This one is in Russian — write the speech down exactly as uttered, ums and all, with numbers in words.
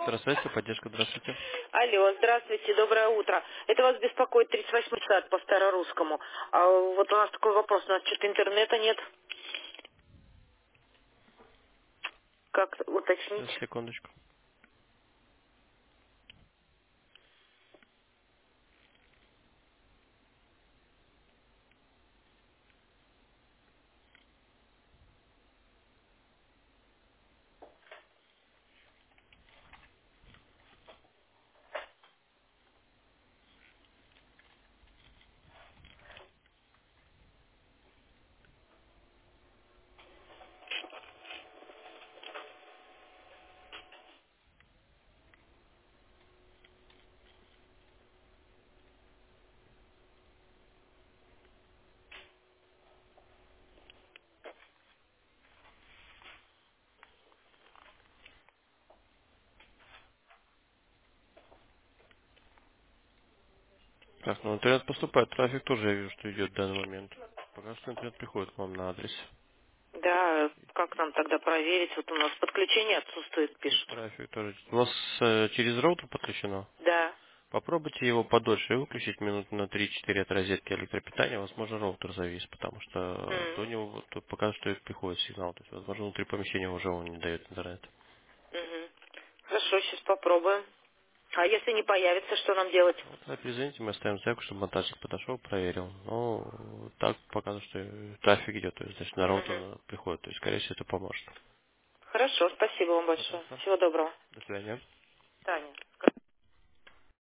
Здравствуйте, поддержка, здравствуйте. Алло, здравствуйте, доброе утро. Это вас беспокоит тридцать восьмой сад по старорусскому. А вот у нас такой вопрос, у нас что-то интернета нет. Как уточнить? Сейчас, секундочку. Так, ну интернет поступает, трафик тоже я вижу, что идет в данный момент. Пока что интернет приходит к вам на адрес. Да, как нам тогда проверить? Вот у нас подключение отсутствует, И пишут. трафик тоже. У вас э, через роутер подключено? Да. Попробуйте его подольше выключить, минут на три-четыре от розетки электропитания, возможно, роутер завис, потому что М, до него вот тут пока что и приходит сигнал. То есть, возможно, внутри помещения уже он не дает интернет. мгм. Хорошо, сейчас попробуем. А если не появится, что нам делать? Вот, а перезвоните, мы оставим заявку, чтобы монтажник подошел, проверил. Но так показывает, что трафик идет, то есть, значит, на Мгм. роутер приходит. То есть, скорее всего, это поможет. Хорошо, спасибо вам большое. Пожалуйста. Всего доброго. До свидания.